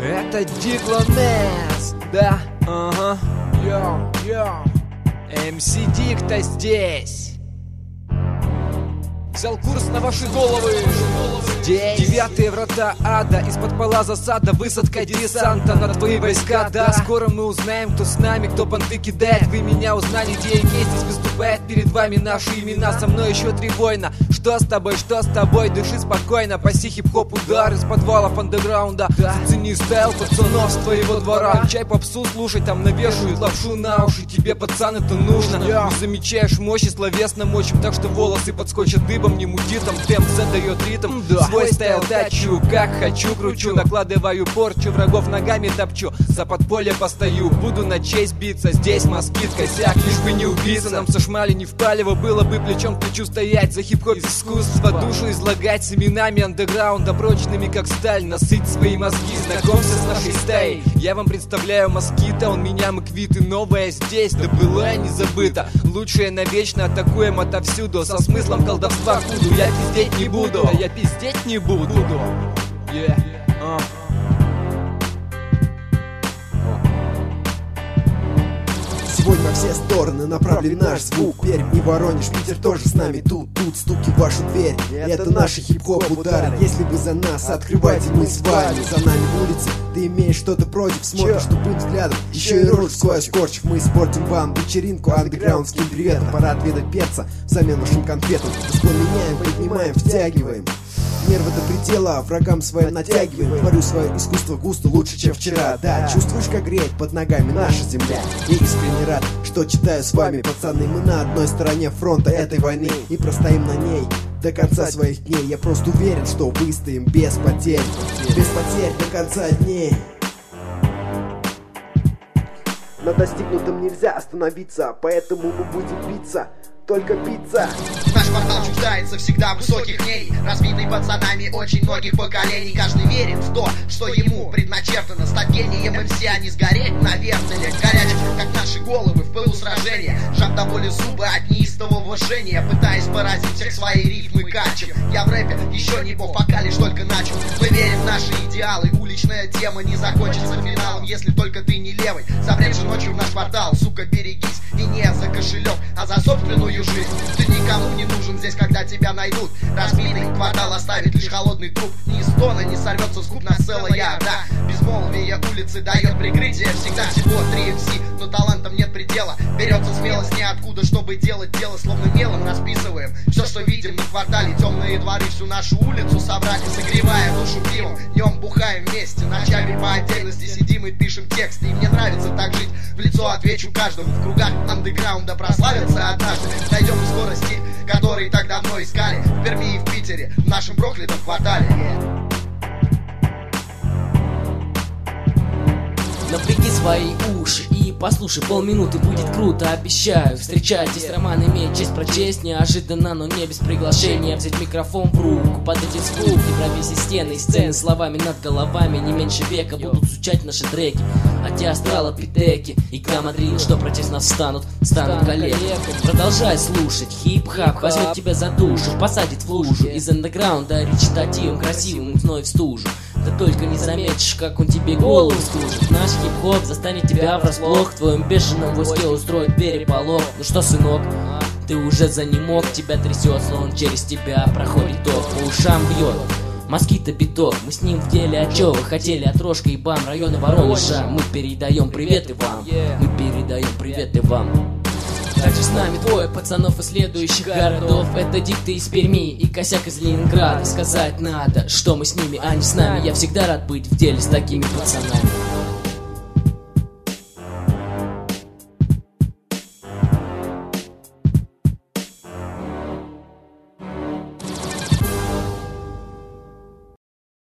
Это Диклонес, да, ага, йоу, МС Дик-то здесь. Взял курс на ваши головы. Здесь 9-е врата ада, из-под пола засада, высадка десанта на твои войска. Да, скоро мы узнаем, кто с нами, кто понты кидает. Вы меня узнали, где и здесь выступает перед вами наши имена. Со мной еще 3 воина. Что с тобой, дыши спокойно. Паси хип-хоп удар из подвалов андеграунда. Зацени стайл пацанов с твоего двора. Чай попсу слушай, там навешивают лапшу на уши. Тебе, пацан, это нужно. Не замечаешь мощи, словесно мочим, так что волосы подскочат дыбом. Не муди, там темп задает ритм. Свой стайл тачу, как хочу кручу. Накладываю порчу, врагов ногами топчу. За подполье постою, буду на честь биться. Здесь москит, косяк, лишь бы не убийца. Нам со шмали не впалево, было бы плечом к плечу стоять. За хип-хоп искусство, душу излагать. С именами андеграунда, прочными как сталь. Насыть свои мозги, знакомься с нашей стаей. Я вам представляю москита, он меня маквиты. Новое здесь, да былое не забыто. Лучшее навечно, атакуем отовсюду. Со смыслом колдовства худу, я пиздеть не буду. Я пиздеть не буду. Сегодня во все стороны направлен наш звук. Пермь и Воронеж, Питер тоже с нами тут. Стуки в вашу дверь, это наши хип-хоп удары. Если вы за нас, открывайте, мы с вами. За нами улицы, ты имеешь что-то против. Смотришь тупым взглядом, еще и рожь сквозь скорчив. Мы испортим вам вечеринку андеграундским приветом. Пора отведать перца взамен вашим конфетам. Воспламеняем, поднимаем, втягиваем нервы до предела, врагам своим натягиваем. Творю свое искусство густо, лучше, чем вчера. Да, чувствуешь, как греет под ногами наша земля. Я искренне рад, что читаю с вами, пацаны. Мы на одной стороне фронта этой войны и простоим на ней до конца своих дней. Я просто уверен, что выстоим без потерь. Без потерь до конца дней. На достигнутом нельзя остановиться, поэтому мы будем биться. Только биться. Наш квартал чуждается всегда высоких мнений, разбитый пацанами очень многих поколений. Каждый верит в то, что ему предначертано стать гением МС, а не сгореть на вертеле. Горячих, как наши головы в пылу сражения, жав до боли зубы от неистового жжения, пытаясь поразить всех своей рифмы качем. Я в рэпе еще не бог, пока лишь только начал. Мы верим в наши идеалы, уличная тема не закончится финалом, если только ты не левый. Забредший ночью в наш квартал, сука, берегись, и не за кошелек, а за собственную жизнь. Ты никому не нужен здесь, когда тебя найдут. Разбитый квартал оставит лишь холодный труп. Ни стона не сорвется с губ на целая орда. Безмолвие улицы дает прикрытие. Всегда всего 3 МС, но талантом нет предела. Берется смелость ниоткуда, чтобы делать дело. Словно мелом расписываем все, что видим на квартале. Темные дворы, всю нашу улицу собрали, согревая душу пивом. Днем бухаем вместе, ночами по отдельности сидим и пишем тексты. И мне нравится так жить, в лицо отвечу каждому. В кругах андеграунда прославятся однажды. Найдем скорости, которые так давно искали в Перми и в Питере, в нашем проклятом квартале. Напряги свои уши и послушай, полминуты будет круто, обещаю. Встречайтесь, роман имеет честь прочесть неожиданно, но не без приглашения. Взять микрофон в руку, подойти звук и провести стены и сцены словами над головами. Не меньше века будут звучать наши треки от астралопитеки и гамадрил, что против нас станут коллеги. Продолжай слушать, хип-хап возьмет тебя за душу, посадит в лужу из андеграунда речитативом красивым вновь в стужу. Да только не заметишь, как он тебе голову скружит. Наш хип-хоп застанет тебя врасплох, в твоем бешеном войске устроит переполох. Ну что, сынок, ты уже занемог, тебя трясет, словно через тебя проходит ток. По ушам бьет москито биток, мы с ним в деле, а чё вы хотели от Рожка и Бам, района Воронежа. Мы передаем приветы вам, мы передаем приветы вам. Также с нами двое пацанов из следующих городов. Это Дикты из Перми и Косяк из Ленинграда. Сказать надо, что мы с ними, а не с нами. Я всегда рад быть в деле с такими пацанами.